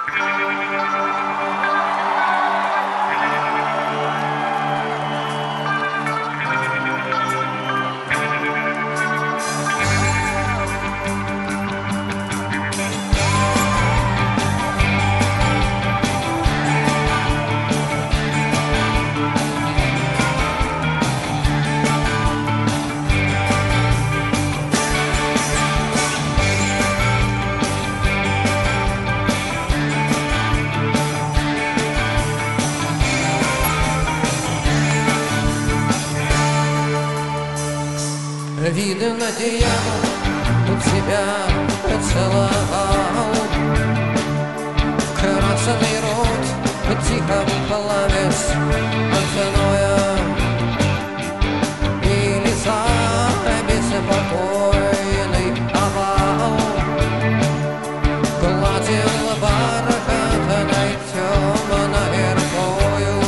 Видно, я у тебя поцеловал красный рот, тихо плавясь от зноя, и лица беспокойный овал гладил бархатной темной рукою.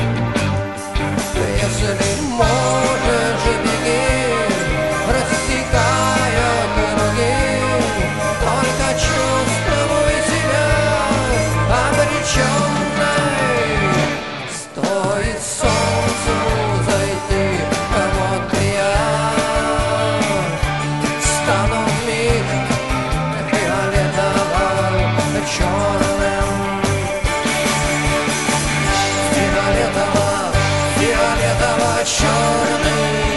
Если можешь, беги, рассекая круги, только чувствуй себя обреченной. Стоит солнцу зайти, вот я стану вмиг фиолетово-черным, фиолетово-черный.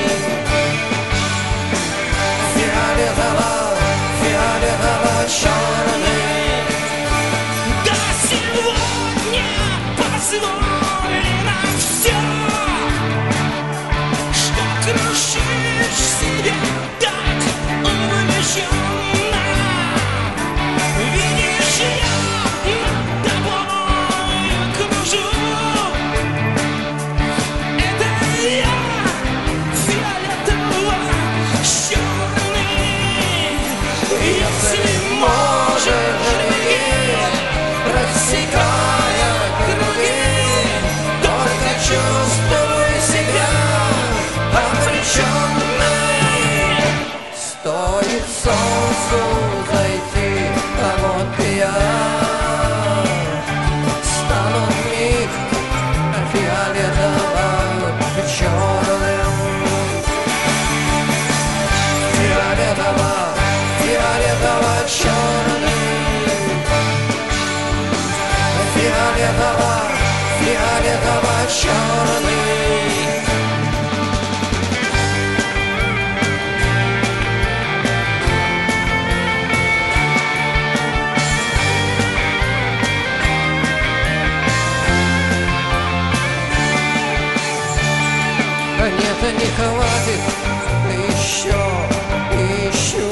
Фиолетово-черный. Да сегодня позволено все, что крушишь себя так увлеченно. Видишь, я над тобой кружу. Это я, фиолетово-черный. Если можешь, беги, рассекая круги, только чувствуй себя обреченной. Стоит солнцу зайти, а вот я стану вмиг фиолетово-черным. Фиолетово-черный. Фиолетово-черный. Нет, не хватит, еще ищу.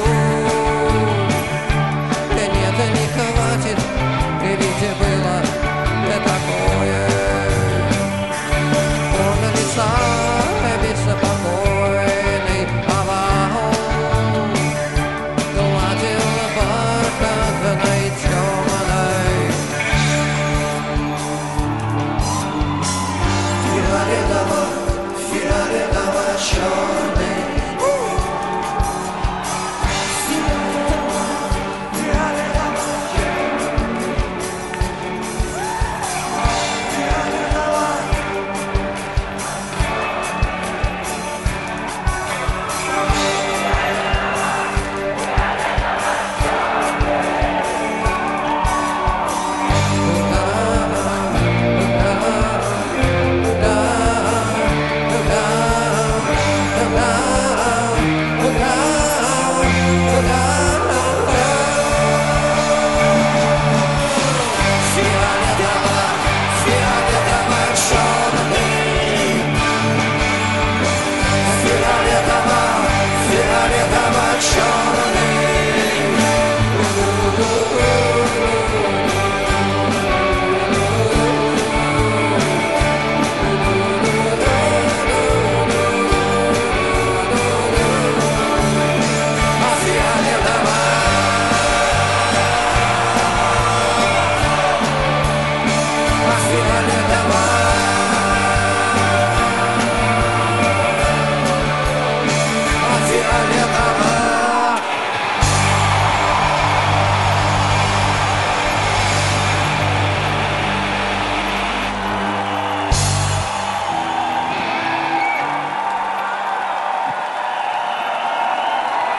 Нет, не хватит, ведь было такое. Он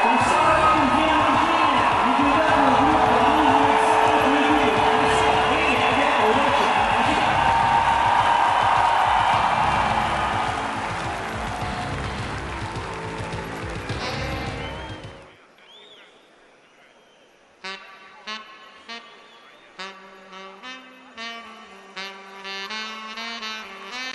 Туса.